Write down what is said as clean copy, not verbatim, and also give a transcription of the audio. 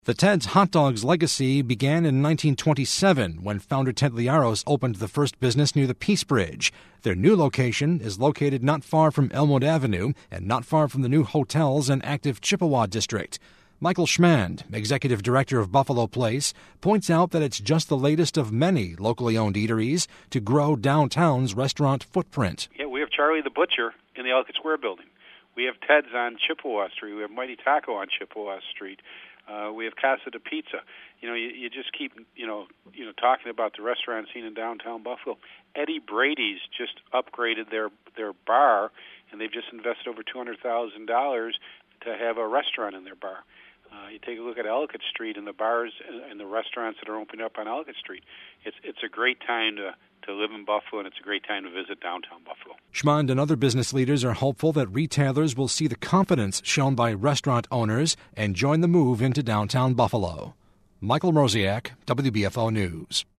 The Ted's Hot Dogs legacy began in 1927 when founder Ted Liaros opened the first business near the Peace Bridge. Their new location is located not far from Elmwood Avenue and not far from the new hotels and active Chippewa district. Michael Schmand, executive director of Buffalo Place, points out that it's just the latest of many locally owned eateries to grow downtown's restaurant footprint. Yeah, we have Charlie the Butcher in the Ellicott Square building. We have Ted's on Chippewa Street. We have Mighty Taco on Chippewa Street. We have Casa de Pizza. You just keep, talking about the restaurant scene in downtown Buffalo. Eddie Brady's just upgraded their bar, and they've just invested over $200,000 to have a restaurant in their bar. You take a look at Ellicott Street and the bars and the restaurants that are opening up on Ellicott Street. It's a great time to live in Buffalo, and it's a great time to visit downtown Buffalo. Schmand and other business leaders are hopeful that retailers will see the confidence shown by restaurant owners and join the move into downtown Buffalo. Michael Mroziak, WBFO News.